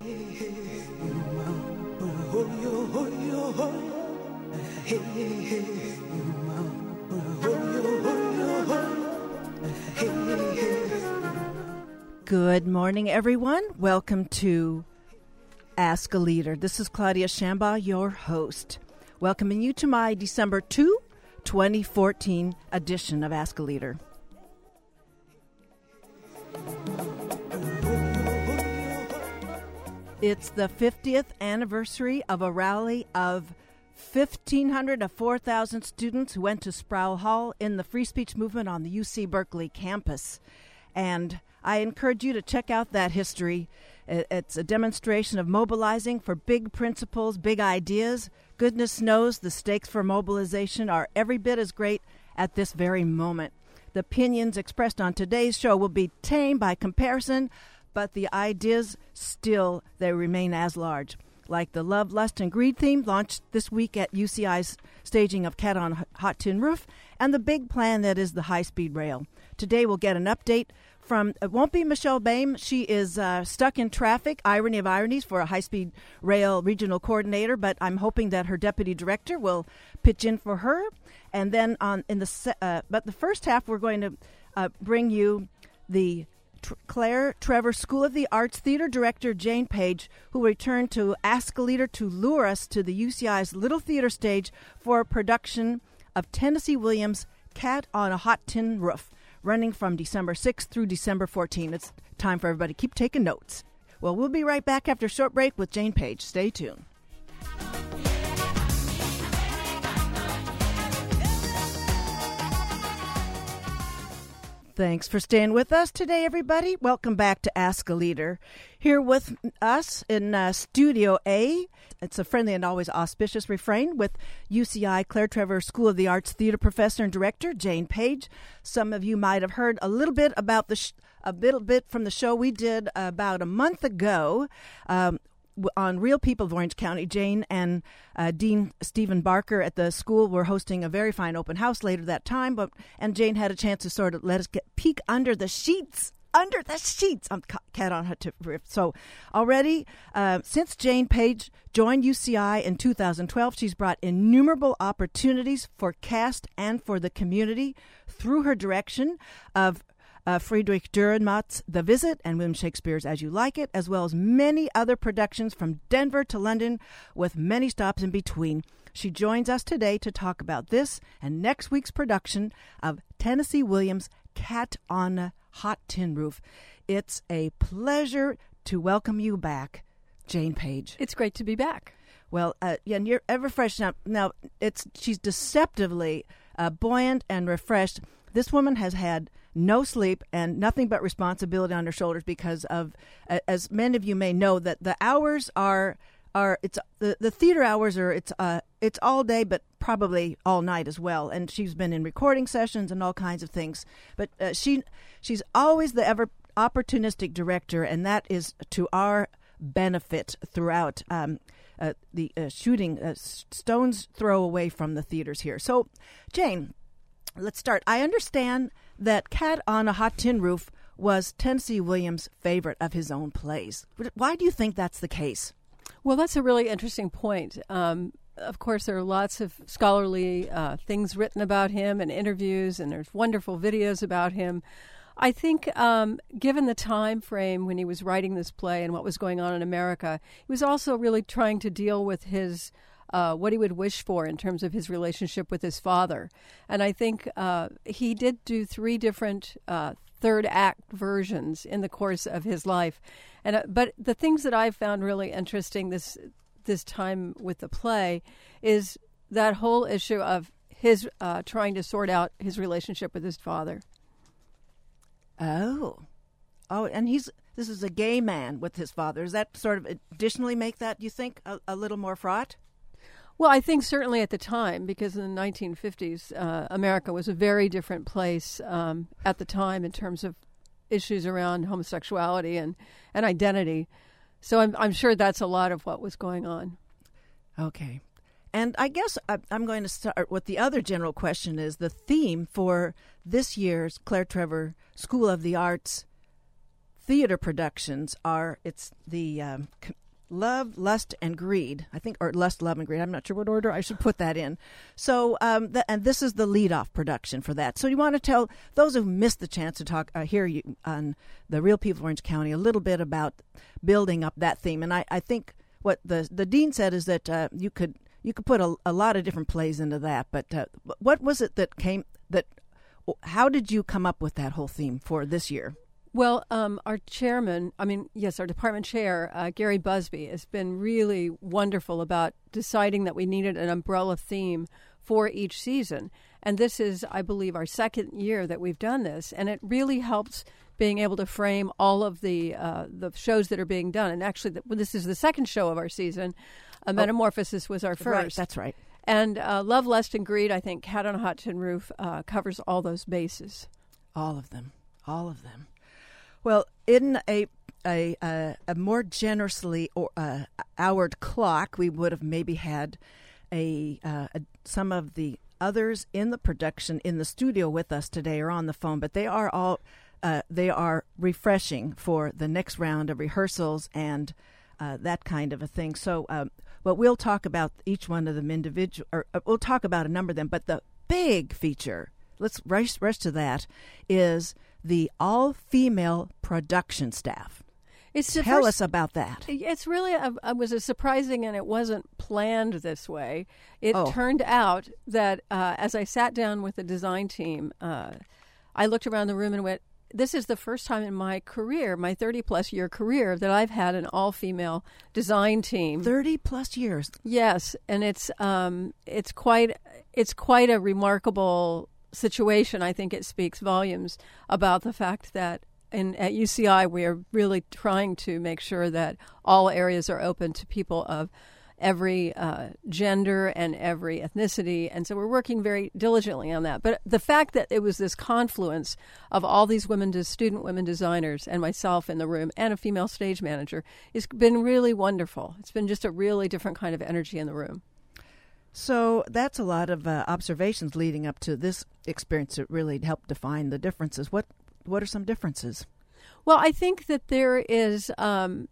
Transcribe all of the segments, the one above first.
Good morning, everyone. Welcome to Ask a Leader. This is Claudia Shambaugh, your host, welcoming you to my December 2, 2014 edition of Ask a Leader. It's the 50th anniversary of a rally of 1,500 to 4,000 students who went to Sproul Hall in the free speech movement on the UC Berkeley campus. And I encourage you to check out that history. It's a demonstration of mobilizing for big principles, big ideas. Goodness knows the stakes for mobilization are every bit as great at this very moment. The opinions expressed on today's show will be tame by comparison, but the ideas still, they remain as large. Like the Love, Lust, and Greed theme launched this week at UCI's staging of Cat on Hot Tin Roof, and the big plan that is the high-speed rail. Today we'll get an update from, it won't be Michelle Boehm. She is stuck in traffic, irony of ironies, for a high-speed rail regional coordinator, but I'm hoping that her deputy director will pitch in for her. And then but the first half we're going to bring you the Claire Trevor School of the Arts Theater Director Jane Page, who returned to Ask a Leader to lure us to the UCI's Little Theater stage for a production of Tennessee Williams' Cat on a Hot Tin Roof, running from December 6th through December 14th. It's time for everybody to keep taking notes. Well, we'll be right back after a short break with Jane Page. Stay tuned. Thanks for staying with us today, everybody. Welcome back to Ask a Leader. Here with us in Studio A, it's a friendly and always auspicious refrain with UCI Claire Trevor School of the Arts Theater Professor and Director Jane Page. Some of you might have heard a little bit about a little bit from the show we did about a month ago on Real People of Orange County. Jane and Dean Stephen Barker at the school were hosting a very fine open house later that time, and Jane had a chance to sort of let us peek under the sheets. Under the sheets. I'm Cat on Hot Tin Roof. So already, since Jane Page joined UCI in 2012, she's brought innumerable opportunities for cast and for the community through her direction of Friedrich Dürrenmatt's The Visit and William Shakespeare's As You Like It, as well as many other productions from Denver to London, with many stops in between. She joins us today to talk about this and next week's production of Tennessee Williams' Cat on a Hot Tin Roof. It's a pleasure to welcome you back, Jane Page. It's great to be back. Well, and you're ever fresh now. She's deceptively buoyant and refreshed. This woman has had no sleep and nothing but responsibility on her shoulders because of, as many of you may know, that the hours are it's the theater hours are it's all day, but probably all night as well. And she's been in recording sessions and all kinds of things. But she's always the ever opportunistic director, and that is to our benefit throughout the shooting stone's throw away from the theaters here. So, Jane, let's start. I understand that Cat on a Hot Tin Roof was Tennessee Williams' favorite of his own plays. Why do you think that's the case? Well, that's a really interesting point. Of course, there are lots of scholarly things written about him and interviews, and there's wonderful videos about him. I think given the time frame when he was writing this play and what was going on in America, he was also really trying to deal with his what he would wish for in terms of his relationship with his father. And I think he did do 3 different third act versions in the course of his life. And but the things that I found really interesting this time with the play is that whole issue of his trying to sort out his relationship with his father. Oh, and this is a gay man with his father. Does that sort of additionally make that, you think, a little more fraught? Well, I think certainly at the time, because in the 1950s, America was a very different place at the time in terms of issues around homosexuality and identity. So I'm sure that's a lot of what was going on. Okay. And I guess I'm going to start with the other general question is the theme for this year's Claire Trevor School of the Arts theater productions are, it's the Love, Lust, and Greed, I think, or Lust, Love, and Greed. I'm not sure what order I should put that in. So, and this is the lead-off production for that. So you want to tell those who missed the chance to hear you on the Real People of Orange County a little bit about building up that theme. And I think what the dean said is that you could put a lot of different plays into that. But what was it how did you come up with that whole theme for this year? Well, our department chair, Gary Busby, has been really wonderful about deciding that we needed an umbrella theme for each season. And this is, I believe, our second year that we've done this. And it really helps being able to frame all of the shows that are being done. And actually, this is the second show of our season. Metamorphosis was our first. Right, that's right. And Love, Lust, and Greed, I think Cat on a Hot Tin Roof covers all those bases. All of them. Well, in a more generously houred clock, we would have maybe had some of the others in the production in the studio with us today or on the phone, but they are refreshing for the next round of rehearsals and that kind of a thing. So, but we'll talk about each one of them we'll talk about a number of them. But the big feature, let's rush to that, is the all-female production staff. Tell us about that. It's really it was surprising, and it wasn't planned this way. It turned out that as I sat down with the design team, I looked around the room and went, this is the first time in my career, my 30-plus year career, that I've had an all-female design team. 30-plus years. Yes, and it's quite a remarkable situation. I think it speaks volumes about the fact that at UCI we are really trying to make sure that all areas are open to people of every gender and every ethnicity, and so we're working very diligently on that. But the fact that it was this confluence of all these student women designers and myself in the room and a female stage manager has been really wonderful. It's been just a really different kind of energy in the room. So that's a lot of observations leading up to this experience that really helped define the differences. What are some differences? Well, I think that there is an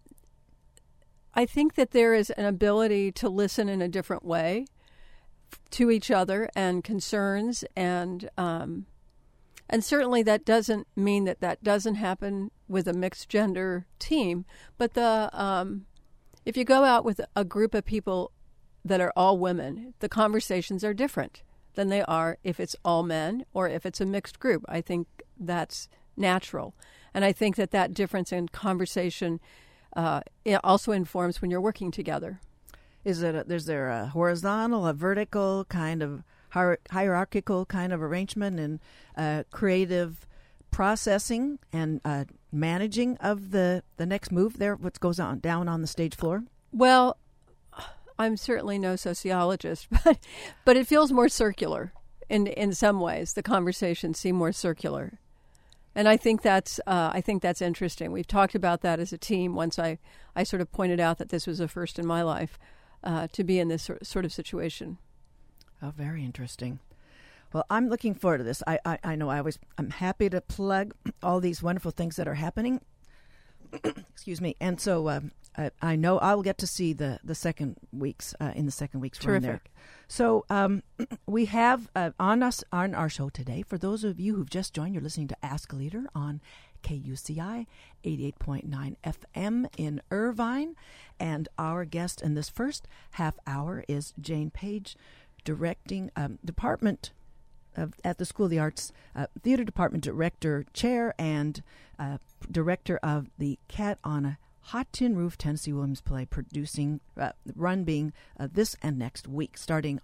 ability to listen in a different way to each other and concerns, and certainly that doesn't mean that doesn't happen with a mixed gender team. But if you go out with a group of people that are all women, the conversations are different than they are if it's all men or if it's a mixed group. I think that's natural. And I think that difference in conversation it also informs when you're working together. Is there a horizontal, a vertical kind of hierarchical kind of arrangement and creative processing and managing of the next move there, what goes on down on the stage floor? Well, I'm certainly no sociologist, but it feels more circular in some ways. The conversations seem more circular. And I think that's interesting. We've talked about that as a team. Once I sort of pointed out that this was a first in my life to be in this sort of situation. Oh, very interesting. Well, I'm looking forward to this. I know I'm happy to plug all these wonderful things that are happening. Excuse me. And so I know I'll get to see the second weeks in the second week's run there. So we have on our show today, for those of you who've just joined, you're listening to Ask a Leader on KUCI 88.9 FM in Irvine. And our guest in this first half hour is Jane Page, directing department at the School of the Arts, Theater Department Director, Chair, and Director of the Cat on a Hot Tin Roof Tennessee Williams play, producing run being this and next week, starting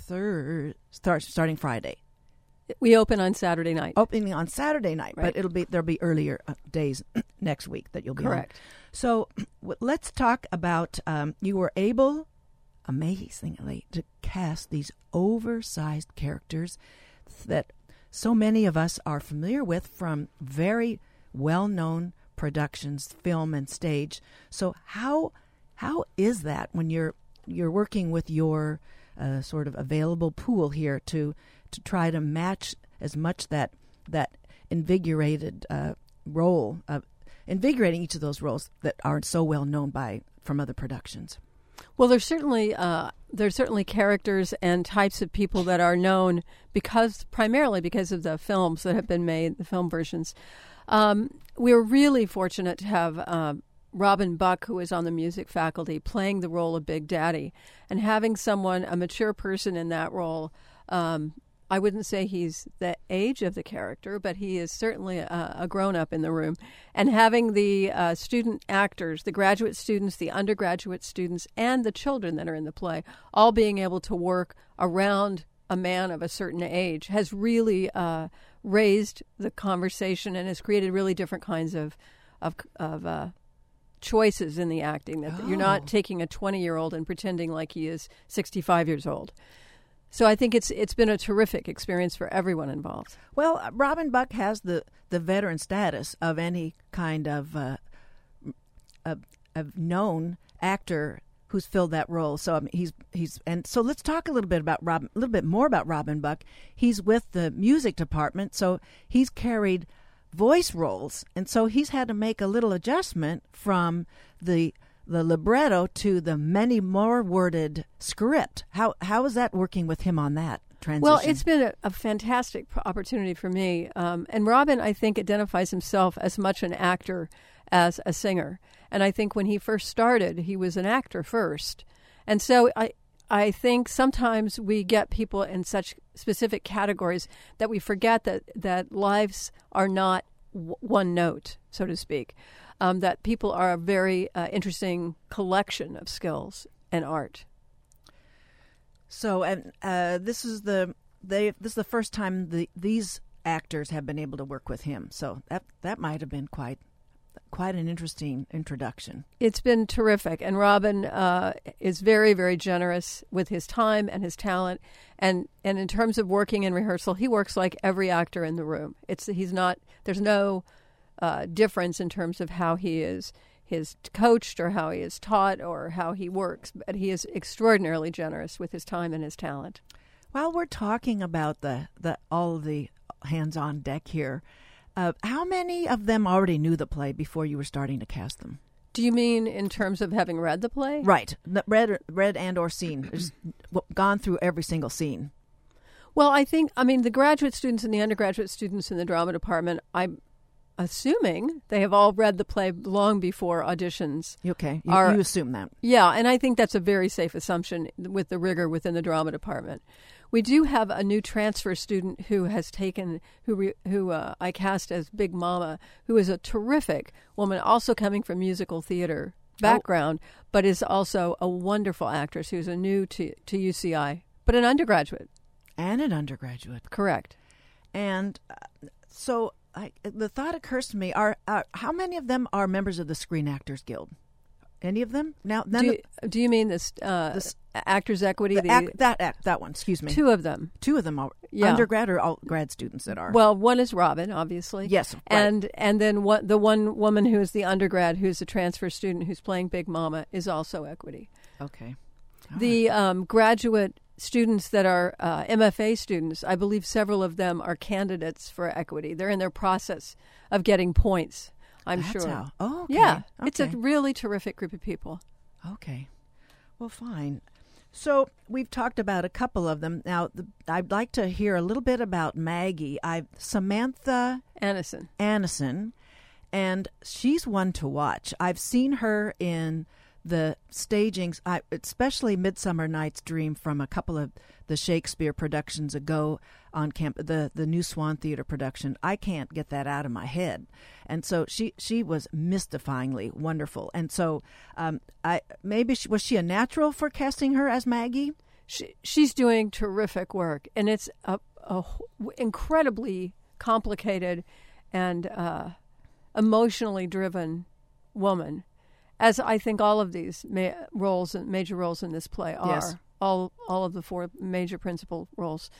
Friday. We open on Saturday night. Opening on Saturday night, right. But there'll be earlier days next week that you'll be correct. On. So let's talk about you were able, amazingly, to cast these oversized characters that so many of us are familiar with from very well-known productions, film and stage. So how is that when you're working with your sort of available pool here to try to match as much that invigorated role of, invigorating each of those roles that aren't so well known from other productions? Well, there's certainly characters and types of people that are known primarily because of the films that have been made, the film versions. We're really fortunate to have Robin Buck, who is on the music faculty, playing the role of Big Daddy, and having a mature person in that role. I wouldn't say he's the age of the character, but he is certainly a grown-up in the room. And having the student actors, the graduate students, the undergraduate students, and the children that are in the play, all being able to work around a man of a certain age has really raised the conversation and has created really different kinds of choices in the acting. That you're not taking a 20-year-old and pretending like he is 65 years old. So I think it's been a terrific experience for everyone involved. Well, Robin Buck has the veteran status of any kind of known actor who's filled that role. So I mean, so let's talk a little bit more about Robin Buck. He's with the music department, so he's carried voice roles, and so he's had to make a little adjustment from the libretto to the many more worded script. How is that working with him on that transition? Well, it's been a fantastic opportunity for me. And Robin, I think, identifies himself as much an actor as a singer. And I think when he first started, he was an actor first. And so I think sometimes we get people in such specific categories that we forget that lives are not one note, so to speak. That people are a very interesting collection of skills and art. So, and this is the first time these actors have been able to work with him. So that might have been quite an interesting introduction. It's been terrific, and Robin is very, very generous with his time and his talent. And in terms of working in rehearsal, he works like every actor in the room. There's no difference in terms of how he is coached or how he is taught or how he works, but he is extraordinarily generous with his time and his talent. While we're talking about all of the hands on deck here, how many of them already knew the play before you were starting to cast them? Do you mean in terms of having read the play? Right, read and or seen, just gone through every single scene. Well, the graduate students and the undergraduate students in the drama department, I'm assuming they have all read the play long before auditions. Okay, you assume that. Yeah, and I think that's a very safe assumption with the rigor within the drama department. We do have a new transfer student who has taken, who I cast as Big Mama, who is a terrific woman, also coming from musical theater background, but is also a wonderful actress who's a new to UCI, but an undergraduate. And an undergraduate. Correct. And so the thought occurs to me, how many of them are members of the Screen Actors Guild? Any of them? Now, do you mean this Actors Equity? That one, excuse me. Two of them. Two of them are undergrad or all grad students that are. Well, one is Robin, obviously. Yes, right. And then the one woman who is the undergrad, who's a transfer student who's playing Big Mama, is also Equity. Okay. The graduate students that are MFA students, I believe several of them are candidates for Equity. They're in their process of getting points, I'm That's sure. How. Oh, okay. Yeah, okay. It's a really terrific group of people. Okay. Well, fine. So we've talked about a couple of them. Now, I'd like to hear a little bit about Maggie. Samantha Annison, and she's one to watch. I've seen her in the stagings, especially Midsummer Night's Dream from a couple of the Shakespeare productions ago on the New Swan Theater production. I can't get that out of my head. And so she was mystifyingly wonderful. And so was she a natural for casting her as Maggie? She's doing terrific work, and it's a incredibly complicated and emotionally driven woman, as I think all of these major roles in this play are. Yes. All of the four major principal roles.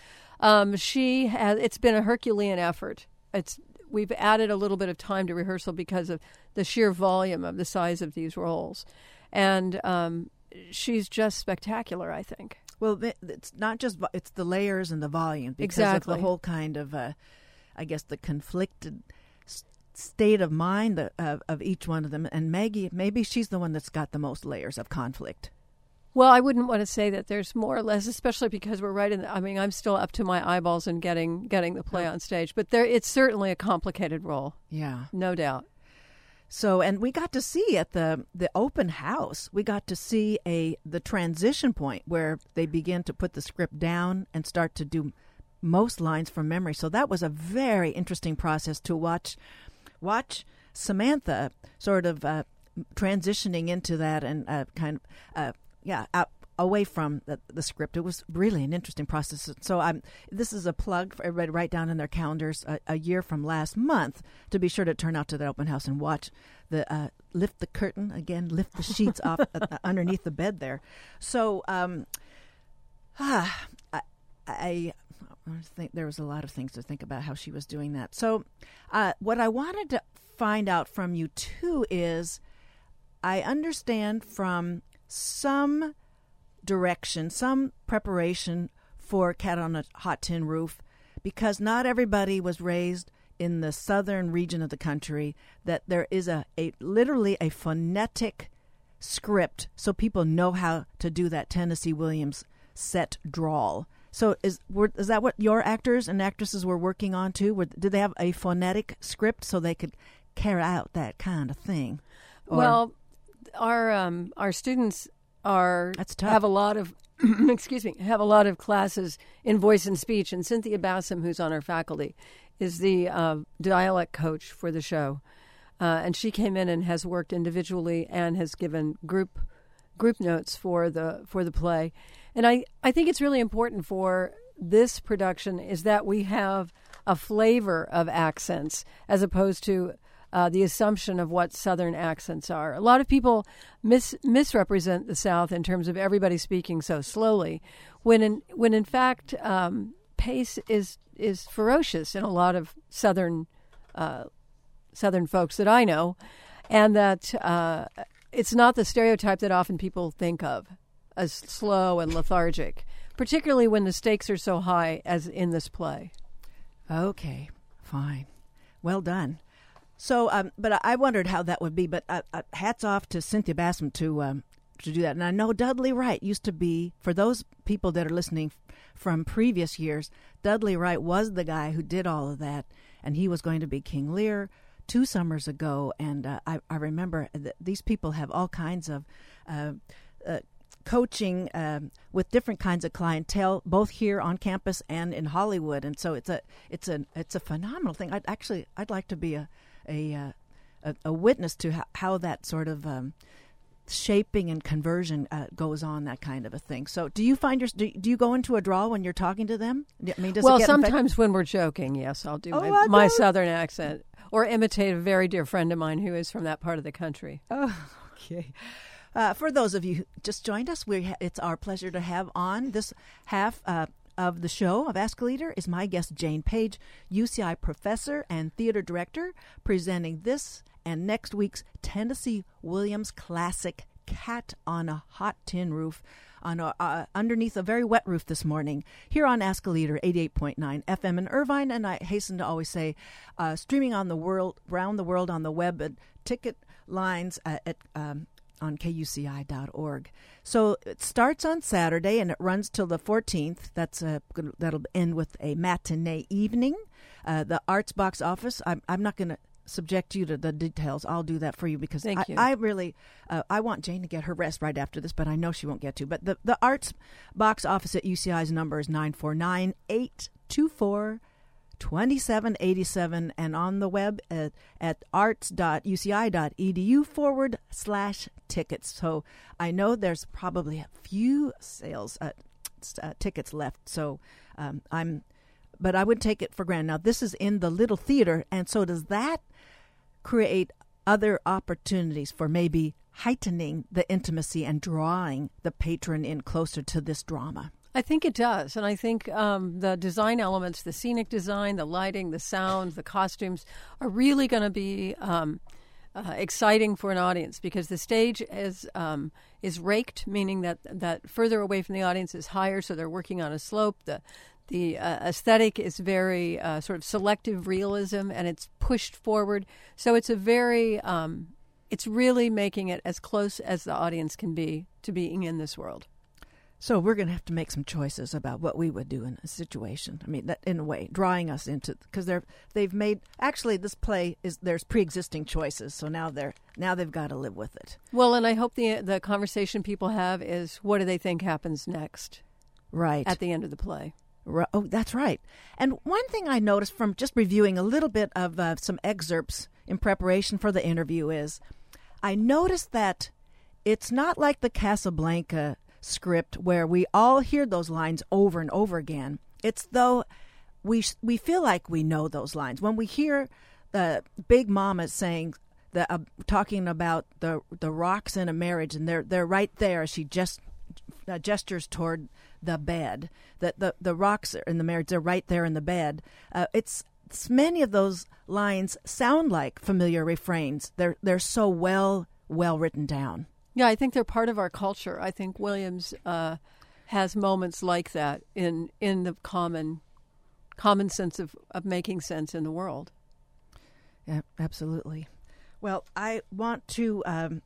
It's been a Herculean effort. We've added a little bit of time to rehearsal because of the sheer volume of the size of these roles. And she's just spectacular, I think. Well, it's not just, it's the layers and the volume because exactly. of the whole kind of, I guess, the conflicted state of mind of each one of them. And Maggie, maybe she's the one that's got the most layers of conflict. Well, I wouldn't want to say that there's more or less, especially because we're right in the, I mean, I'm still up to my eyeballs in getting the play on stage. But it's certainly a complicated role. Yeah. No doubt. So, and we got to see at the open house, we got to see the transition point where they begin to put the script down and start to do most lines from memory. So that was a very interesting process to watch Samantha sort of transitioning into that and out away from the script. It was really an interesting process. So this is a plug for everybody to write down in their calendars a year from last month to be sure to turn out to the open house and watch the lift the curtain again, lift the sheets off underneath the bed there. So I think there was a lot of things to think about how she was doing that. So what I wanted to find out from you too is I understand from some direction, some preparation for Cat on a Hot Tin Roof, because not everybody was raised in the southern region of the country, that there is literally a phonetic script so people know how to do that Tennessee Williams set drawl. So is that what your actors and actresses were working on too? Did they have a phonetic script so they could carry out that kind of thing? Well, our students have a lot of have a lot of classes in voice and speech, and Cynthia Bassam, who's on our faculty, is the dialect coach for the show, and she came in and has worked individually and has given group notes for the play. And I think it's really important for this production is that we have a flavor of accents as opposed to the assumption of what Southern accents are. A lot of people misrepresent the South in terms of everybody speaking so slowly, when in fact pace is ferocious in a lot of Southern folks that I know, and that it's not the stereotype that often people think of as slow and lethargic, particularly when the stakes are so high as in this play. Okay, fine. Well done. So, but I wondered how that would be. But hats off to Cynthia Bassam to do that. And I know Dudley Wright used to be, for those people that are listening from previous years, Dudley Wright was the guy who did all of that, and he was going to be King Lear 2 summers ago. And I remember that these people have all kinds of coaching with different kinds of clientele, both here on campus and in Hollywood. And so it's a phenomenal thing. I'd like to be a witness to how that sort of shaping and conversion goes on, that kind of a thing. So do you find do you go into a drawl when you're talking to them? I mean, sometimes when we're joking, yes, I'll do my Southern accent or imitate a very dear friend of mine who is from that part of the country. Oh, okay. For those of you who just joined us, it's our pleasure to have on this half of the show of Ask a Leader is my guest, Jane Page, UCI professor and theater director, presenting this and next week's Tennessee Williams classic Cat on a Hot Tin Roof underneath a very wet roof this morning here on Ask a Leader 88.9 FM in Irvine. And I hasten to always say streaming around the world on the web at ticket lines on KUCI.org. So it starts on Saturday and it runs till the 14th. That'll end with a matinee evening. The Arts Box Office, I'm not going to subject you to the details. I'll do that for you because I really I want Jane to get her rest right after this, but I know she won't get to. But the Arts Box Office at UCI's number is 949-824-2787, and on the web at arts.uci.edu/tickets. So I know there's probably a few sales tickets left. So but I would take it for granted. Now this is in the Little Theater, and so does that create other opportunities for maybe heightening the intimacy and drawing the patron in closer to this drama? I think it does. And I think the design elements, the scenic design, the lighting, the sound, the costumes are really going to be exciting for an audience because the stage is raked, meaning that further away from the audience is higher, so they're working on a slope. The aesthetic is very sort of selective realism, and it's pushed forward. So it's a very, it's really making it as close as the audience can be to being in this world. So we're going to have to make some choices about what we would do in a situation. I mean, that, in a way, drawing us into, because they've made, actually this play is, there's pre-existing choices, so now they've got to live with it. Well, and I hope the conversation people have is, what do they think happens next? Right. At the end of the play. Oh, that's right. And one thing I noticed from just reviewing a little bit of some excerpts in preparation for the interview is I noticed that it's not like the Casablanca script where we all hear those lines over and over again. It's though we feel like we know those lines. When we hear the Big Mama saying, talking about the rocks in a marriage, and they're right there. She just gestures toward the bed. The rocks in the marriage, they're right there in the bed. It's many of those lines sound like familiar refrains. They're so well written down. Yeah, I think they're part of our culture. I think Williams has moments like that in the common sense of making sense in the world. Yeah, absolutely. Well, I want to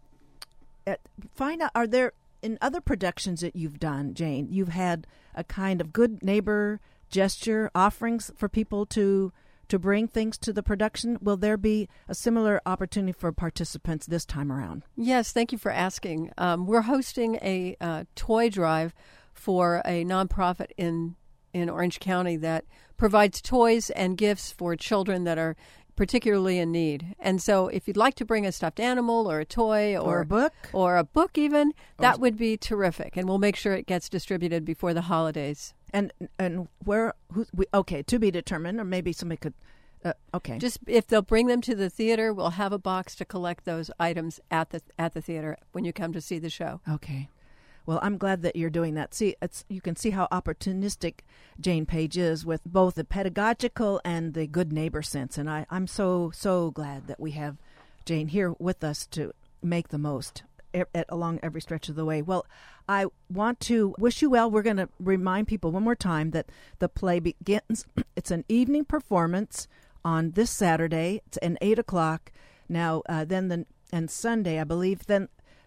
find out, are there, in other productions that you've done, Jane, you've had a kind of good neighbor gesture offerings for people to bring things to the production. Will there be a similar opportunity for participants this time around? Yes, thank you for asking. We're hosting a toy drive for a nonprofit in Orange County that provides toys and gifts for children that are particularly in need. And so if you'd like to bring a stuffed animal or a toy or a book even, that would be terrific. And we'll make sure it gets distributed before the holidays. And where? Okay, to be determined, or maybe somebody could. Okay. Just if they'll bring them to the theater, we'll have a box to collect those items at the theater when you come to see the show. Okay. Well, I'm glad that you're doing that. See, you can see how opportunistic Jane Page is with both the pedagogical and the good neighbor sense, and I'm so glad that we have Jane here with us to make the most along every stretch of the way. Well, I want to wish you well. We're going to remind people one more time that the play begins. It's an evening performance on this Saturday. It's at 8 o'clock. Now, and Sunday, I believe. Then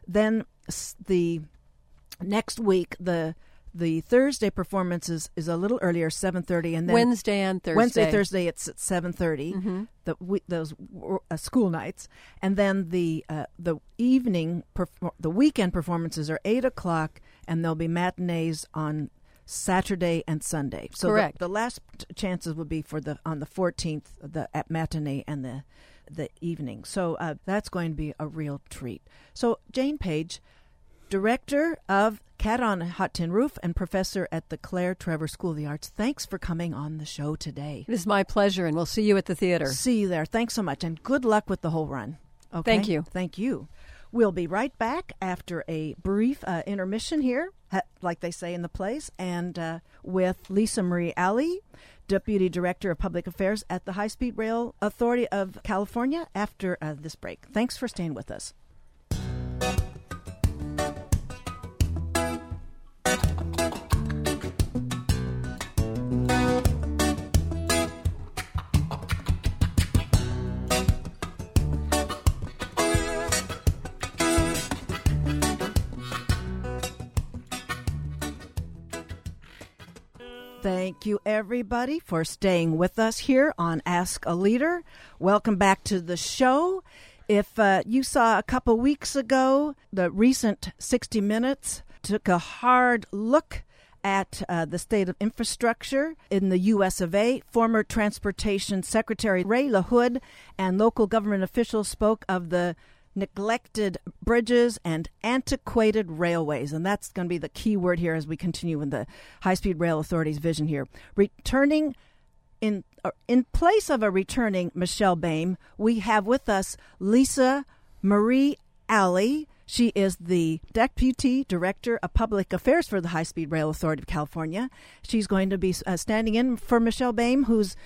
the next week, the Thursday performance is a little earlier, 7:30, and then Wednesday and Thursday. Thursday, it's at 7:30. Mm-hmm. Those school nights, and then the evening, the weekend performances are 8 o'clock, and there'll be matinees on Saturday and Sunday. So correct. The last chances would be on the 14th, at matinee and the evening. So that's going to be a real treat. So Jane Page, Director of Cat on a Hot Tin Roof and Professor at the Claire Trevor School of the Arts, thanks for coming on the show today. It is my pleasure, and we'll see you at the theater. See you there. Thanks so much, and good luck with the whole run. Okay? Thank you. Thank you. We'll be right back after a brief intermission here, like they say in the plays, and with Lisa Marie Alley, Deputy Director of Public Affairs at the High Speed Rail Authority of California, after this break. Thanks for staying with us. Thank you, everybody, for staying with us here on Ask a Leader. Welcome back to the show. If you saw a couple weeks ago, the recent 60 Minutes took a hard look at the state of infrastructure in the U.S. of A. Former Transportation Secretary Ray LaHood and local government officials spoke of the neglected bridges and antiquated railways. And that's going to be the key word here as we continue in the High-Speed Rail Authority's vision here. Returning in place of a returning Michelle Boehm, we have with us Lisa Marie Alley. She is the Deputy Director of Public Affairs for the High-Speed Rail Authority of California. She's going to be standing in for Michelle Boehm, who's,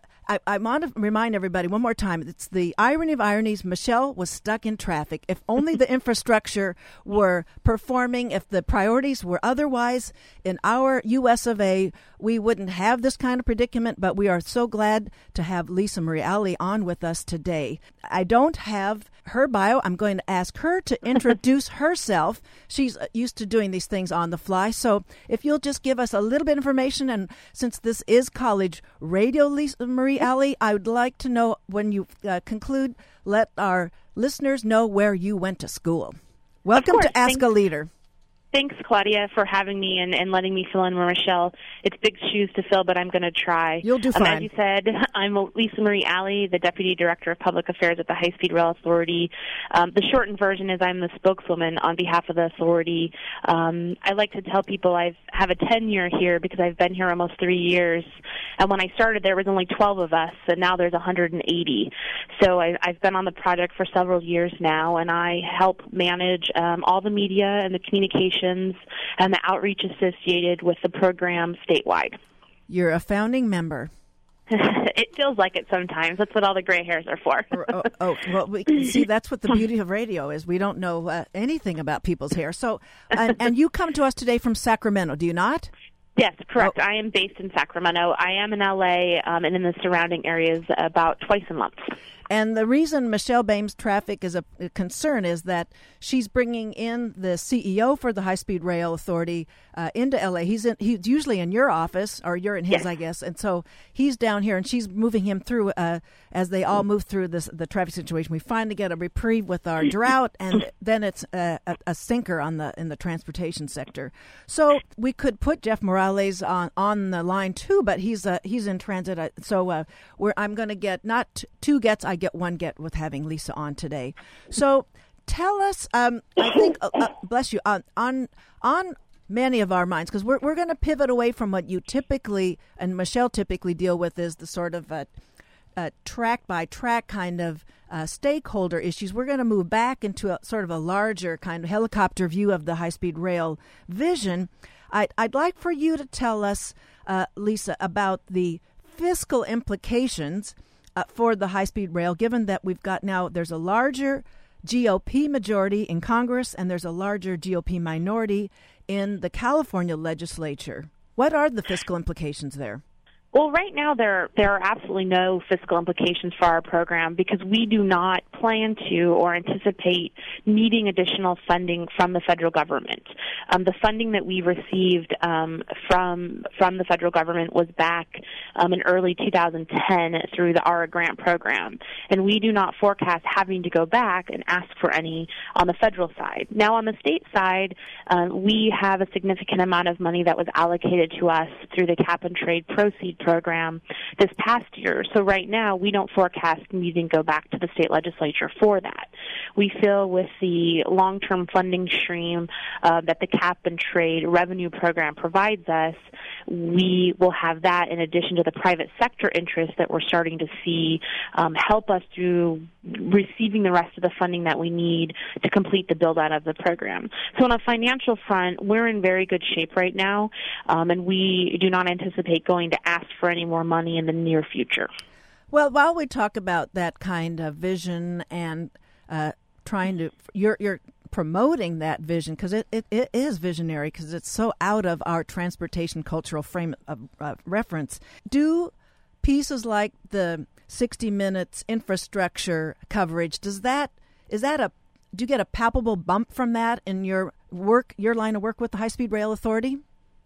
I want to remind everybody one more time, it's the irony of ironies. Michelle was stuck in traffic. If only the infrastructure were performing, if the priorities were otherwise in our U.S. of A., we wouldn't have this kind of predicament, but we are so glad to have Lisa Marie Alley on with us today. I don't have her bio. I'm going to ask her to introduce herself. She's used to doing these things on the fly. So if you'll just give us a little bit of information, and since this is college radio, Lisa Marie Alley, I would like to know, when you conclude, let our listeners know where you went to school. Welcome to Ask a Leader. Thanks, Claudia, for having me and letting me fill in for Michelle. It's big shoes to fill, but I'm going to try. You'll do fine. As you said, I'm Lisa Marie Alley, the Deputy Director of Public Affairs at the High-Speed Rail Authority. The shortened version is I'm the spokeswoman on behalf of the authority. I like to tell people I have a tenure here because I've been here almost 3 years. And when I started, there was only 12 of us, and now there's 180. So I've been on the project for several years now, and I help manage all the media and the communications and the outreach associated with the program statewide. You're a founding member. It feels like it sometimes. That's what all the gray hairs are for. Well, we can see that's what the beauty of radio is. We don't know anything about people's hair. So, and you come to us today from Sacramento, do you not? Yes, correct. I am based in Sacramento. I am in L.A. And in the surrounding areas about twice a month. And the reason Michelle Boehm's traffic is a concern is that she's bringing in the CEO for the High-Speed Rail Authority into L.A. He's usually in your office, or you're in his, yes. I guess. And so he's down here, and she's moving him through as they all move through the traffic situation. We finally get a reprieve with our drought, and then it's a sinker in the transportation sector. So we could put Jeff Morales on the line too, but he's in transit. So I'm going to get not two gets. I get one get with having Lisa on today. So tell us, I think, bless you, on many of our minds, because we're going to pivot away from what you typically, and Michelle typically deal with, is the sort of track-by-track kind of stakeholder issues. We're going to move back into a sort of a larger kind of helicopter view of the high-speed rail vision. I'd like for you to tell us, Lisa, about the fiscal implications for the high-speed rail, given that there's a larger GOP majority in Congress and there's a larger GOP minority in the California legislature. What are the fiscal implications there? Well, right now there are absolutely no fiscal implications for our program because we do not plan to or anticipate needing additional funding from the federal government. The funding that we received from the federal government was back in early 2010 through the ARA grant program, and we do not forecast having to go back and ask for any on the federal side. Now, on the state side, we have a significant amount of money that was allocated to us through the Cap and Trade Proceed program this past year. So right now, we don't forecast needing to go back to the state legislature for that. We feel with the long-term funding stream that the Cap and Trade revenue program provides us, we will have that in addition to the private sector interest that we're starting to see help us through receiving the rest of the funding that we need to complete the build-out of the program. So on a financial front, we're in very good shape right now, and we do not anticipate going to ask for any more money in the near future. Well, while we talk about that kind of vision and you're promoting that vision, because it is visionary, because it's so out of our transportation cultural frame of reference. Do pieces like the 60 Minutes infrastructure coverage, do you get a palpable bump from that in your line of work with the High-Speed Rail Authority?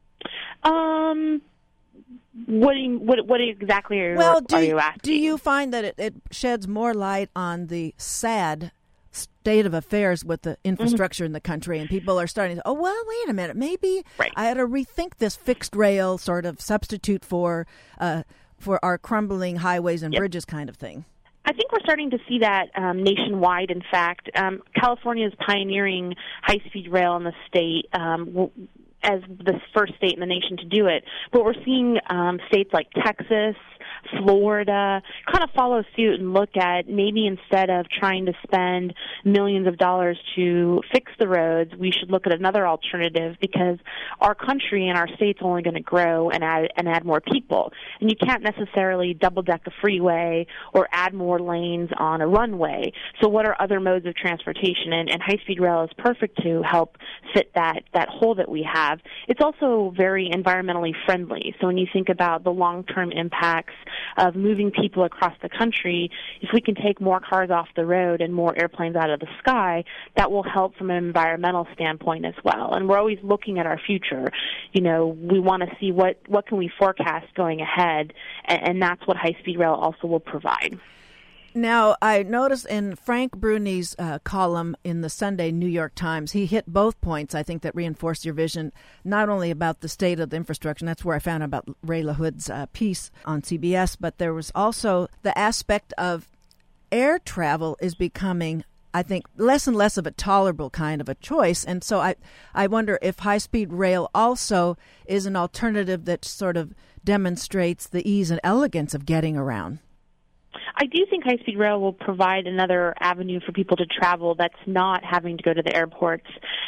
What exactly are you asking? Do you find that it sheds more light on the sad state of affairs with the infrastructure in the country, and people are starting to, wait a minute, maybe I had to rethink this fixed rail sort of substitute for our crumbling highways and bridges kind of thing? I think we're starting to see that nationwide. In fact, California is pioneering high-speed rail in the state as the first state in the nation to do it. But we're seeing states like Texas, Florida, kind of follow suit and look at maybe instead of trying to spend millions of dollars to fix the roads, we should look at another alternative, because our country and our state's only going to grow and add more people. And you can't necessarily double-deck a freeway or add more lanes on a runway. So what are other modes of transportation? And high-speed rail is perfect to help fit that hole that we have. It's also very environmentally friendly. So when you think about the long-term impacts of moving people across the country, if we can take more cars off the road and more airplanes out of the sky, that will help from an environmental standpoint as well. And we're always looking at our future. You know, we want to see what can we forecast going ahead, and that's what high-speed rail also will provide. Now, I noticed in Frank Bruni's column in the Sunday New York Times, he hit both points, I think, that reinforced your vision, not only about the state of the infrastructure, and that's where I found out about Ray LaHood's piece on CBS, but there was also the aspect of air travel is becoming, I think, less and less of a tolerable kind of a choice. And so I wonder if high-speed rail also is an alternative that sort of demonstrates the ease and elegance of getting around. I do think high-speed rail will provide another avenue for people to travel that's not having to go to the airports.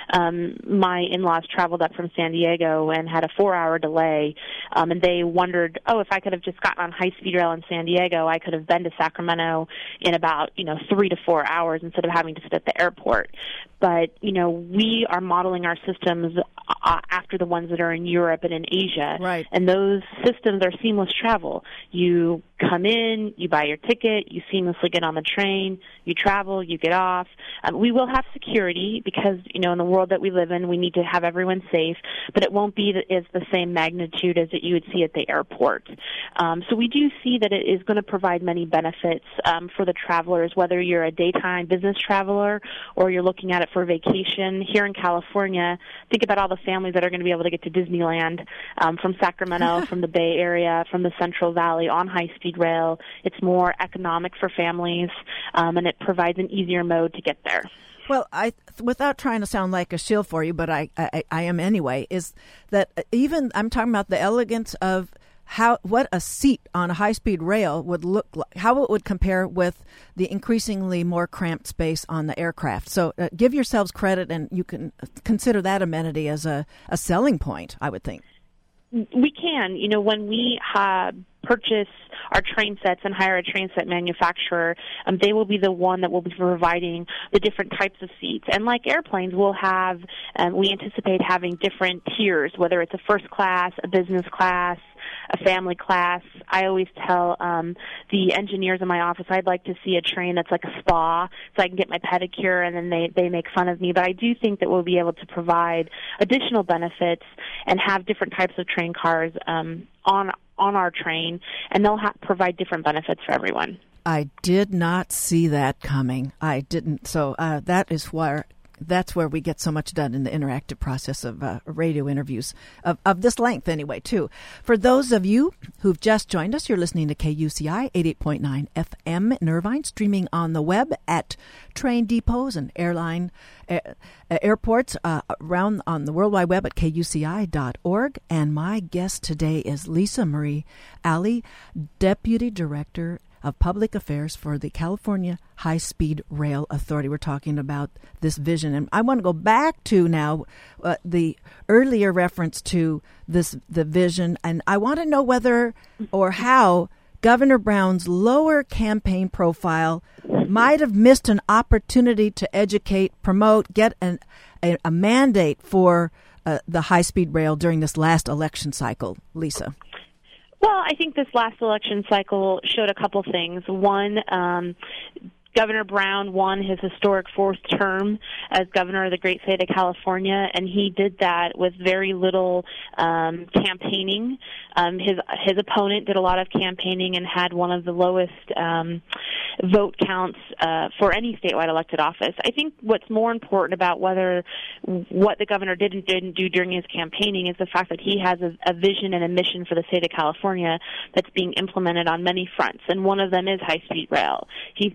My in-laws traveled up from San Diego and had a 4-hour delay, and they wondered, if I could have just gotten on high-speed rail in San Diego, I could have been to Sacramento in about 3 to 4 hours instead of having to sit at the airport. But, we are modeling our systems after the ones that are in Europe and in Asia. Right. And those systems are seamless travel. You come in, you buy your ticket, you seamlessly get on the train, you travel, you get off. We will have security because, in the world that we live in, we need to have everyone safe, but it won't be as the same magnitude as that you would see at the airport. So we do see that it is going to provide many benefits for the travelers, whether you're a daytime business traveler or you're looking at it for vacation. Here in California, think about all the families that are going to be able to get to Disneyland from Sacramento, from the Bay Area, from the Central Valley on high-speed rail. It's more economic for families, and it provides an easier mode to get there. Well, without trying to sound like a shill for you, but I am anyway, is that even I'm talking about the elegance of what a seat on a high-speed rail would look like, how it would compare with the increasingly more cramped space on the aircraft. So give yourselves credit, and you can consider that amenity as a selling point, I would think. We can. When we purchase our train sets and hire a train set manufacturer, they will be the one that will be providing the different types of seats. And like airplanes, we'll have, we anticipate having different tiers, whether it's a first class, a business class, a family class. I always tell the engineers in my office I'd like to see a train that's like a spa so I can get my pedicure, and then they make fun of me. But I do think that we'll be able to provide additional benefits and have different types of train cars on our train, and they'll provide different benefits for everyone. I did not see that coming. I didn't. So that's where we get so much done in the interactive process of radio interviews of this length anyway, too. For those of you who've just joined us, you're listening to KUCI 88.9 FM in Irvine, streaming on the web at train depots and airports around on the World Wide Web at kuci.org. And my guest today is Lisa Marie Alley, Deputy Director of Public Affairs for the California High-Speed Rail Authority. We're talking about this vision. And I want to go back to now the earlier reference to the vision. And I want to know whether or how Governor Brown's lower campaign profile might have missed an opportunity to educate, promote, get a mandate for the high-speed rail during this last election cycle. Lisa. Well, I think this last election cycle showed a couple things. One, Governor Brown won his historic fourth term as governor of the great state of California, and he did that with very little campaigning. His opponent did a lot of campaigning and had one of the lowest vote counts for any statewide elected office. I think what's more important about what the governor did and didn't do during his campaigning is the fact that he has a vision and a mission for the state of California that's being implemented on many fronts, and one of them is high-speed rail. He's been a champion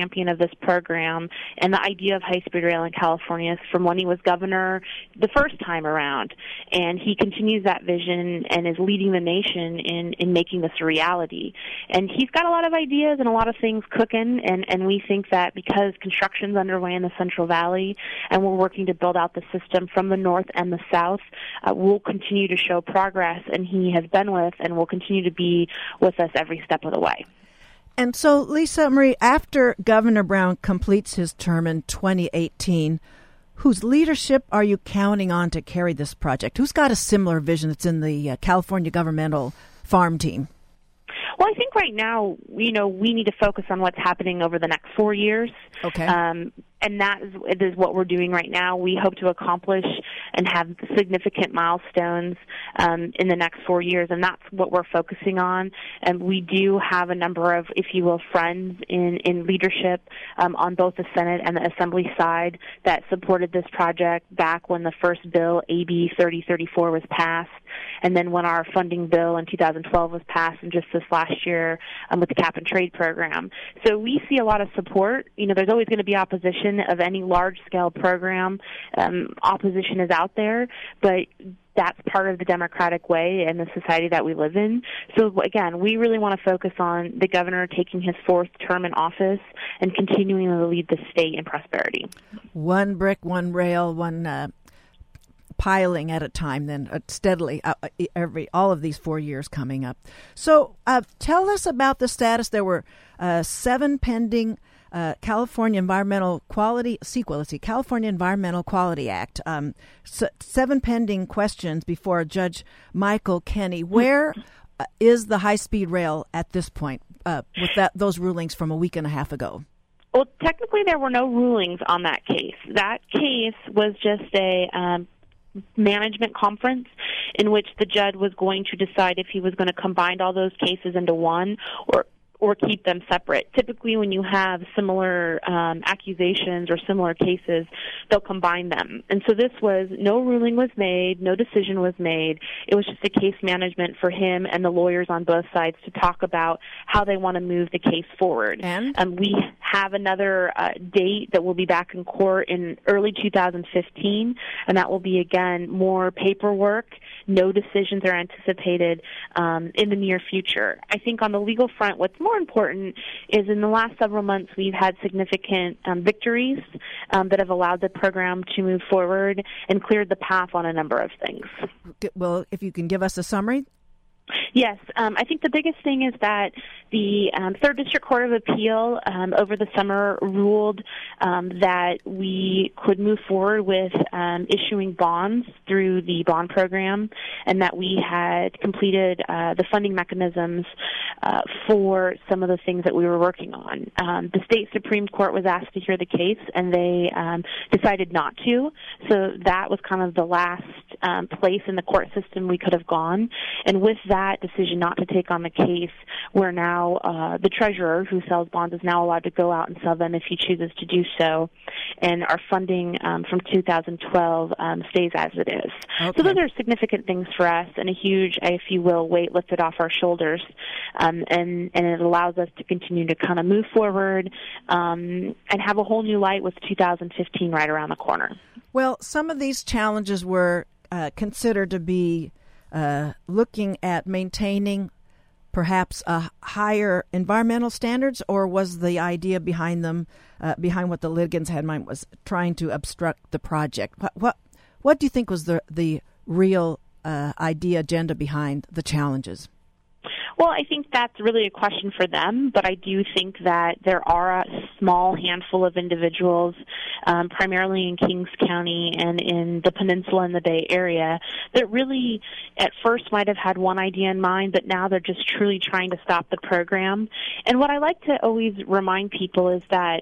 champion of this program and the idea of high-speed rail in California from when he was governor the first time around. And he continues that vision and is leading the nation in making this a reality. And he's got a lot of ideas and a lot of things cooking, and we think that because construction's underway in the Central Valley and we're working to build out the system from the north and the south, we'll continue to show progress, and he has been with and will continue to be with us every step of the way. And so, Lisa Marie, after Governor Brown completes his term in 2018, whose leadership are you counting on to carry this project? Who's got a similar vision that's in the California governmental farm team? Well, I think right now, we need to focus on what's happening over the next 4 years. Okay. And that is what we're doing right now. We hope to accomplish and have significant milestones in the next 4 years, and that's what we're focusing on. And we do have a number of, if you will, friends in leadership on both the Senate and the Assembly side that supported this project back when the first bill, AB 3034, was passed, and then when our funding bill in 2012 was passed, and just this last year with the cap-and-trade program. So we see a lot of support. There's always going to be opposition of any large-scale program. Opposition is out there, but that's part of the democratic way and the society that we live in. So, again, we really want to focus on the governor taking his fourth term in office and continuing to lead the state in prosperity. One brick, one rail, one piling at a time, then steadily all of these 4 years coming up. So tell us about the status. There were 7 pending California Environmental Quality California Environmental Quality Act. 7 pending questions before Judge Michael Kenney. Where is the high-speed rail at this point with those rulings from a week and a half ago? Well, technically there were no rulings on that case. That case was just a management conference in which the judge was going to decide if he was going to combine all those cases into one or keep them separate. Typically, when you have similar accusations or similar cases, they'll combine them. And so this was, no ruling was made, no decision was made. It was just a case management for him and the lawyers on both sides to talk about how they want to move the case forward. And we have another date that will be back in court in early 2015, and that will be, again, more paperwork. No decisions are anticipated in the near future. I think on the legal front, what's more important is in the last several months we've had significant victories that have allowed the program to move forward and cleared the path on a number of things. Well, if you can give us a summary. Yes, I think the biggest thing is that the Third District Court of Appeal over the summer ruled that we could move forward with issuing bonds through the bond program, and that we had completed the funding mechanisms for some of the things that we were working on. The state Supreme Court was asked to hear the case, and they decided not to. So that was kind of the last place in the court system we could have gone. And with that decision not to take on the case, we're now, the treasurer who sells bonds is now allowed to go out and sell them if he chooses to do so. And our funding from 2012 stays as it is. Okay. So those are significant things for us and a huge, if you will, weight lifted off our shoulders. And it allows us to continue to kind of move forward and have a whole new light with 2015 right around the corner. Well, some of these challenges were considered to be looking at maintaining perhaps higher environmental standards, or was the idea behind them, behind what the litigants had in mind, was trying to obstruct the project? What do you think was the real agenda behind the challenges? Well, I think that's really a question for them, but I do think that there are a small handful of individuals, primarily in Kings County and in the Peninsula and the Bay Area, that really at first might have had one idea in mind, but now they're just truly trying to stop the program. And what I like to always remind people is that,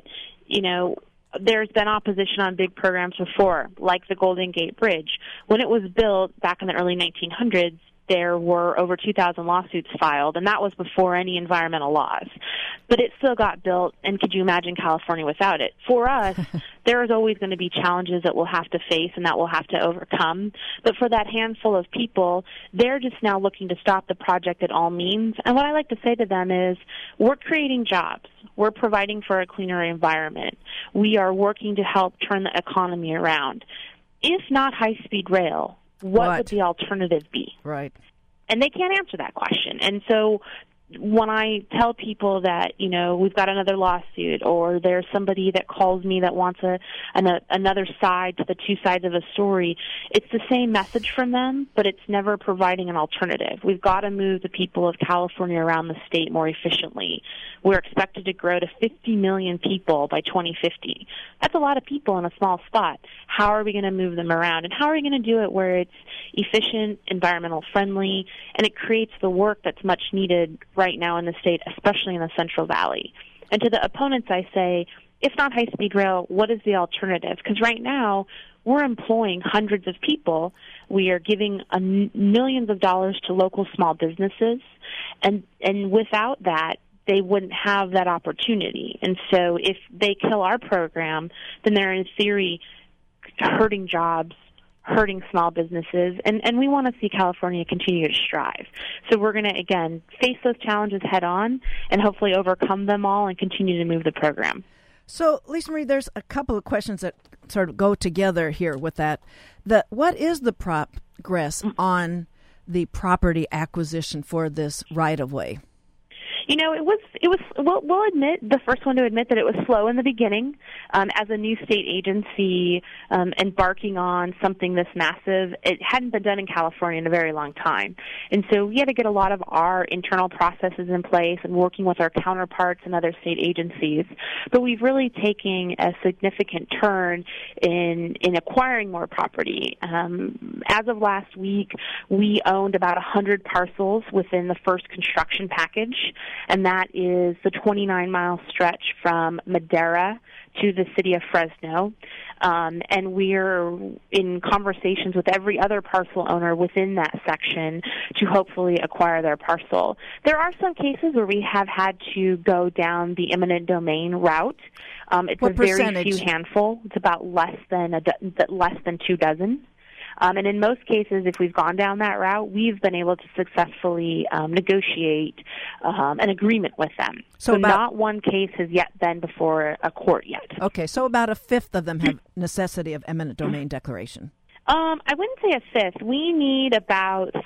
there's been opposition on big programs before, like the Golden Gate Bridge. When it was built back in the early 1900s, there were over 2,000 lawsuits filed, and that was before any environmental laws. But it still got built, and could you imagine California without it? For us, there is always going to be challenges that we'll have to face and that we'll have to overcome. But for that handful of people, they're just now looking to stop the project at all means. And what I like to say to them is, we're creating jobs. We're providing for a cleaner environment. We are working to help turn the economy around. If not high-speed rail, what would the alternative be? Right. And they can't answer that question. And so when I tell people that, we've got another lawsuit, or there's somebody that calls me that wants another side to the two sides of a story, it's the same message from them, but it's never providing an alternative. We've got to move the people of California around the state more efficiently. We're expected to grow to 50 million people by 2050. That's a lot of people in a small spot. How are we going to move them around? And how are we going to do it where it's efficient, environmental friendly, and it creates the work that's much needed right now in the state, especially in the Central Valley? And to the opponents, I say, if not high-speed rail, what is the alternative? Because right now, we're employing hundreds of people. We are giving millions of dollars to local small businesses, and without that, they wouldn't have that opportunity. And so if they kill our program, then they're in theory hurting jobs, hurting small businesses, and we want to see California continue to strive. So we're going to, again, face those challenges head on and hopefully overcome them all and continue to move the program. So, Lisa Marie, there's a couple of questions that sort of go together here with that. What is the progress on the property acquisition for this right-of-way? We'll admit, the first one to admit that it was slow in the beginning. As a new state agency embarking on something this massive, it hadn't been done in California in a very long time. And so we had to get a lot of our internal processes in place and working with our counterparts and other state agencies. But we've really taken a significant turn in acquiring more property. As of last week, we owned about 100 parcels within the first construction package, and that is the 29-mile stretch from Madera to the city of Fresno. And we're in conversations with every other parcel owner within that section to hopefully acquire their parcel. There are some cases where we have had to go down the eminent domain route. It's what a very percentage? few handful. It's about less than 2 dozen. And in most cases, if we've gone down that route, we've been able to successfully negotiate an agreement with them. So not one case has yet been before a court yet. Okay, so about a fifth of them have necessity of eminent domain declaration. I wouldn't say a fifth. We need about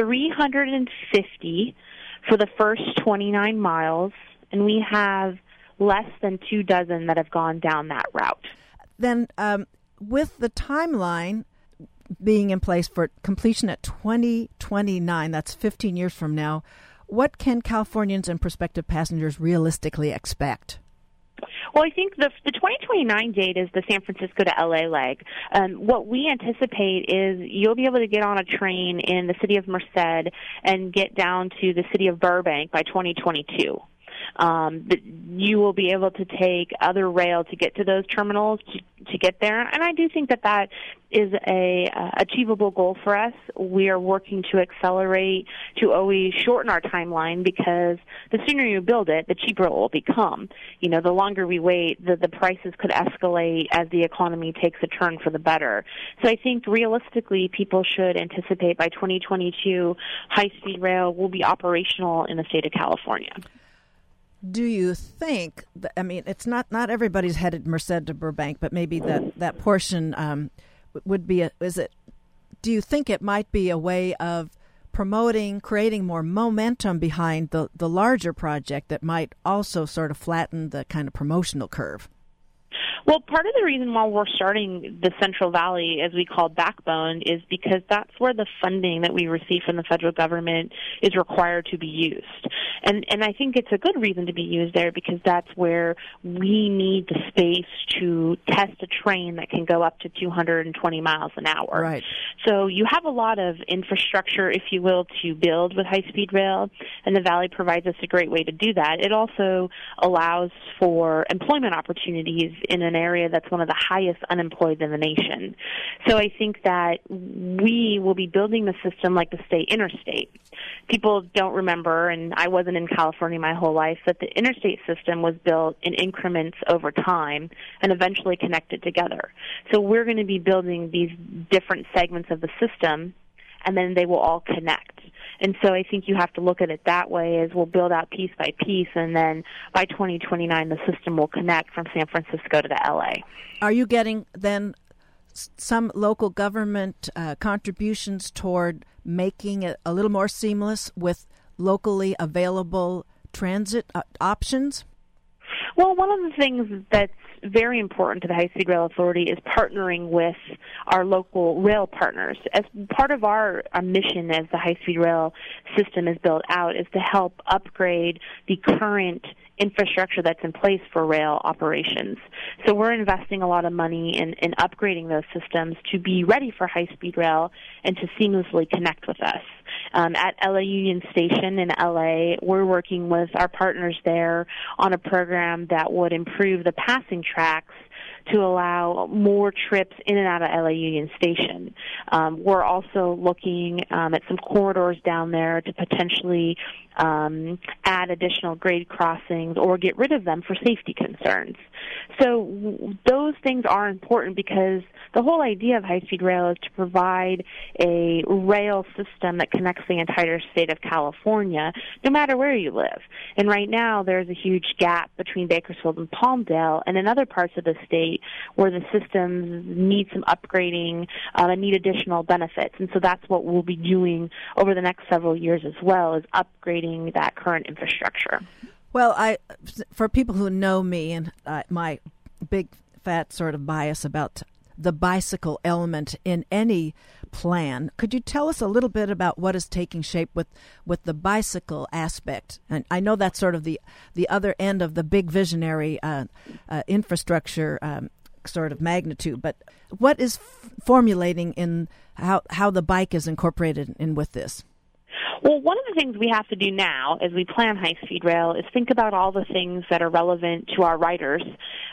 350 for the first 29 miles, and we have less than 2 dozen that have gone down that route. Then with the timeline being in place for completion at 2029, that's 15 years from now, what can Californians and prospective passengers realistically expect? Well, I think the 2029 date is the San Francisco to LA leg. What we anticipate is you'll be able to get on a train in the city of Merced and get down to the city of Burbank by 2022. You will be able to take other rail to get to those terminals to get there, and I do think that is a achievable goal for us. We are working to accelerate, to always shorten our timeline, because the sooner you build it, the cheaper it will become. The longer we wait, the prices could escalate as the economy takes a turn for the better. So I think realistically, people should anticipate by 2022, high-speed rail will be operational in the state of California. Do you think, it's not everybody's headed Merced to Burbank, but maybe that portion would be, do you think it might be a way of creating more momentum behind the larger project that might also sort of flatten the kind of promotional curve? Well, part of the reason why we're starting the Central Valley, as we call Backbone, is because that's where the funding that we receive from the federal government is required to be used. And I think it's a good reason to be used there, because that's where we need the space to test a train that can go up to 220 miles an hour. Right. So you have a lot of infrastructure, if you will, to build with high-speed rail, and the Valley provides us a great way to do that. It also allows for employment opportunities in an area that's one of the highest unemployed in the nation. So I think that we will be building the system like the state interstate. People don't remember, and I wasn't in California my whole life, that the interstate system was built in increments over time and eventually connected together. So we're going to be building these different segments of the system, and then they will all connect. And so I think you have to look at it that way, as we'll build out piece by piece, and then by 2029 the system will connect from San Francisco to L.A. Are you getting then some local government contributions toward making it a little more seamless with locally available transit options? Well, one of the things that's very important to the High-Speed Rail Authority is partnering with our local rail partners. As part of our mission as the high-speed rail system is built out is to help upgrade the current infrastructure that's in place for rail operations. So we're investing a lot of money in upgrading those systems to be ready for high-speed rail and to seamlessly connect with us. At LA Union Station in LA, we're working with our partners there on a program that would improve the passing tracks to allow more trips in and out of LA Union Station. We're also looking at some corridors down there to potentially add additional grade crossings or get rid of them for safety concerns. So those things are important because the whole idea of high-speed rail is to provide a rail system that connects the entire state of California, no matter where you live. And right now, there's a huge gap between Bakersfield and Palmdale, and in other parts of the state where the systems need some upgrading and need additional benefits. And so that's what we'll be doing over the next several years as well, is upgrading that current infrastructure. Well, for people who know me and my big fat sort of bias about the bicycle element in any plan, could you tell us a little bit about what is taking shape with the bicycle aspect? And I know that's sort of the other end of the big visionary infrastructure sort of magnitude, but what is formulating in how the bike is incorporated in with this? Well, one of the things we have to do now as we plan high-speed rail is think about all the things that are relevant to our riders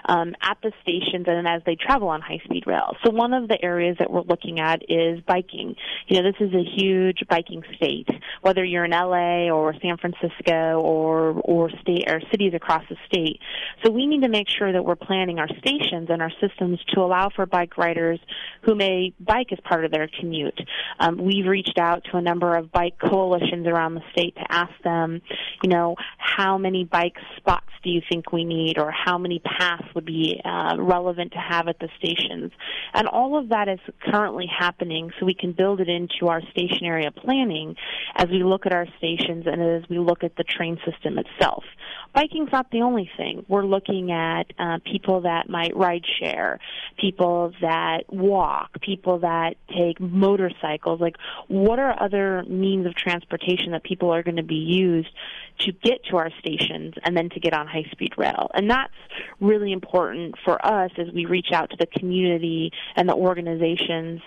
at the stations and as they travel on high-speed rail. So one of the areas that we're looking at is biking. You know, this is a huge biking state, whether you're in LA or San Francisco or state or cities across the state. So we need to make sure that we're planning our stations and our systems to allow for bike riders who may bike as part of their commute. We've reached out to a number of bike coalitions around the state to ask them, you know, how many bike spots do you think we need, or how many paths would be relevant to have at the stations. And all of that is currently happening, so we can build it into our station area planning as we look at our stations and as we look at the train system itself. Biking's not the only thing. We're looking at people that might ride share, people that walk, people that take motorcycles. Like, what are other means of transportation that people are going to be used to get to our stations and then to get on high-speed rail? And that's really important for us as we reach out to the community and the organizations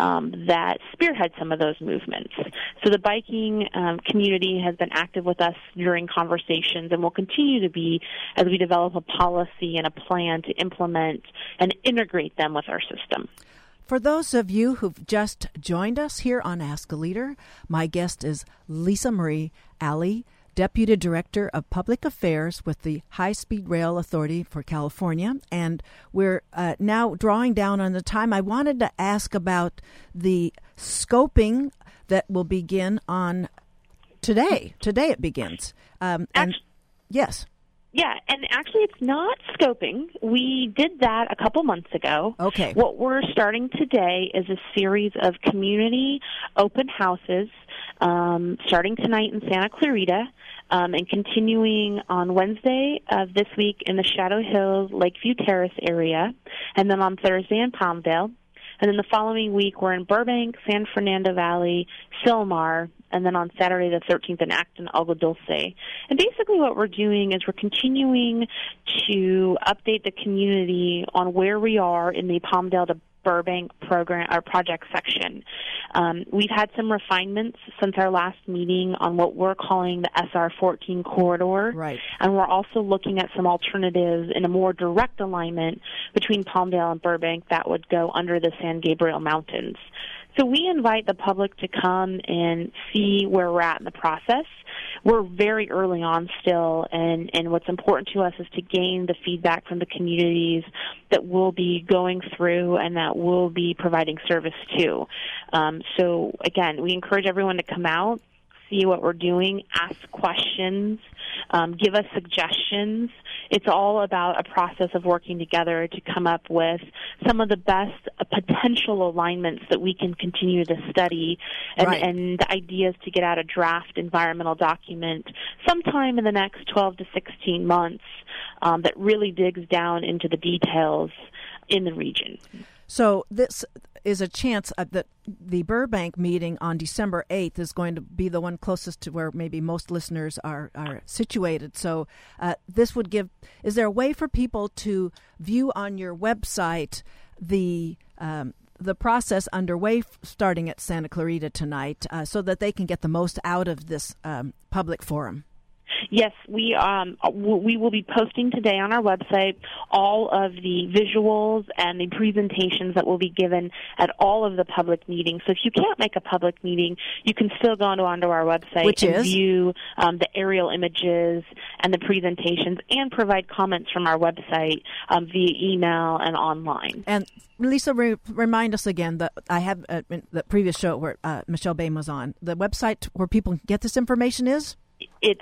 that spearhead some of those movements. So the biking community has been active with us during conversations and will continue to be as we develop a policy and a plan to implement and integrate them with our system. For those of you who've just joined us here on Ask a Leader, my guest is Lisa Marie Alley, Deputy Director of Public Affairs with the High-Speed Rail Authority for California. And we're now drawing down on the time. I wanted to ask about the scoping that will begin on today. Today it begins. Yes. Yeah, and actually it's not scoping. We did that a couple months ago. Okay. What we're starting today is a series of community open houses starting tonight in Santa Clarita and continuing on Wednesday of this week in the Shadow Hills, Lakeview Terrace area, and then on Thursday in Palmdale. And then the following week, we're in Burbank, San Fernando Valley, Sylmar, and then on Saturday the 13th in Acton, Agua Dulce. And basically what we're doing is we're continuing to update the community on where we are in the Palmdale to Burbank program or project section. We've had some refinements since our last meeting on what we're calling the SR-14 corridor. Right. And we're also looking at some alternatives in a more direct alignment between Palmdale and Burbank that would go under the San Gabriel Mountains. So we invite the public to come and see where we're at in the process. We're very early on still, and what's important to us is to gain the feedback from the communities that we'll be going through and that we'll be providing service to. So, again, we encourage everyone to come out, see what we're doing, ask questions, give us suggestions. It's all about a process of working together to come up with some of the best potential alignments that we can continue to study and ideas to get out a draft environmental document sometime in the next 12 to 16 months that really digs down into the details in the region. So this is a chance that the Burbank meeting on December 8th is going to be the one closest to where maybe most listeners are situated. So this would give, is there a way for people to view on your website the process underway starting at Santa Clarita tonight so that they can get the most out of this public forum? Yes, we will be posting today on our website all of the visuals and the presentations that will be given at all of the public meetings. So if you can't make a public meeting, you can still go onto our website view the aerial images and the presentations and provide comments from our website via email and online. And Lisa, remind us again that I have the previous show where Michelle Bain was on. The website where people can get this information is? It's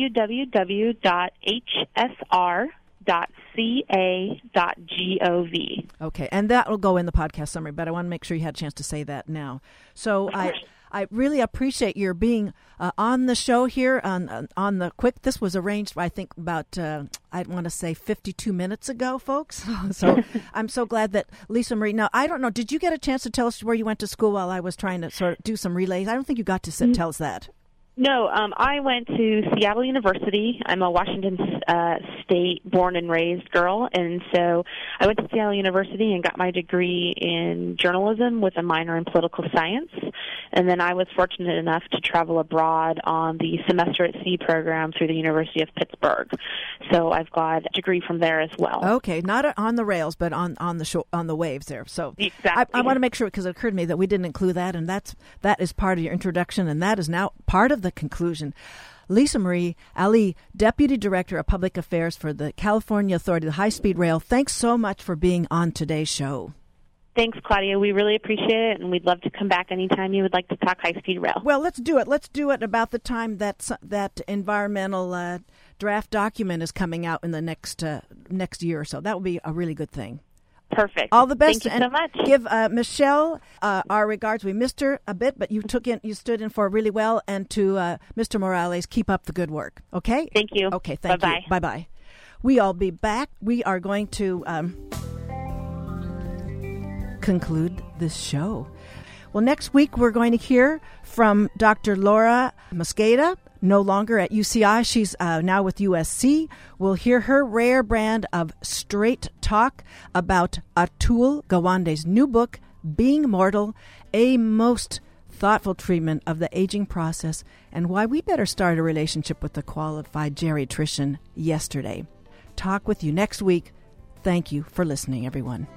www.hsr.ca.gov. Okay, and that will go in the podcast summary, but I want to make sure you had a chance to say that now. So I really appreciate your being on the show here on the quick. This was arranged, I think, about, I want to say 52 minutes ago, folks. So I'm so glad that Lisa Marie. Now, I don't know, did you get a chance to tell us where you went to school while I was trying to sort of do some relays? I don't think you got to tell us that. No, I went to Seattle University. I'm a Washington State born and raised girl, and so I went to Seattle University and got my degree in journalism with a minor in political science. And then I was fortunate enough to travel abroad on the Semester at Sea program through the University of Pittsburgh. So I've got a degree from there as well. Okay, not on the rails, but on the waves there. So exactly. I want to make sure, because it occurred to me that we didn't include that, and that is part of your introduction, and that is now part of the conclusion. Lisa Marie Ali, Deputy Director of Public Affairs for the California Authority of the High-Speed Rail, thanks so much for being on today's show. Thanks, Claudia. We really appreciate it, and we'd love to come back anytime you would like to talk high-speed rail. Well, let's do it. Let's do it about the time that environmental draft document is coming out in the next year or so. That would be a really good thing. Perfect. All the best. Thank you so much. Give Michelle our regards. We missed her a bit, but you stood in for her really well. And to Mr. Morales, keep up the good work. Okay? Thank you. Okay, thank Bye-bye. you. Bye-bye. We'll be back. We are going to conclude this show. Well, next week we're going to hear from Dr. Laura Mosqueda, no longer at UCI. She's now with USC. We'll hear her rare brand of straight talk about Atul Gawande's new book, Being Mortal, a most thoughtful treatment of the aging process and why we better start a relationship with the qualified geriatrician yesterday. Talk with you next week. Thank you for listening, everyone.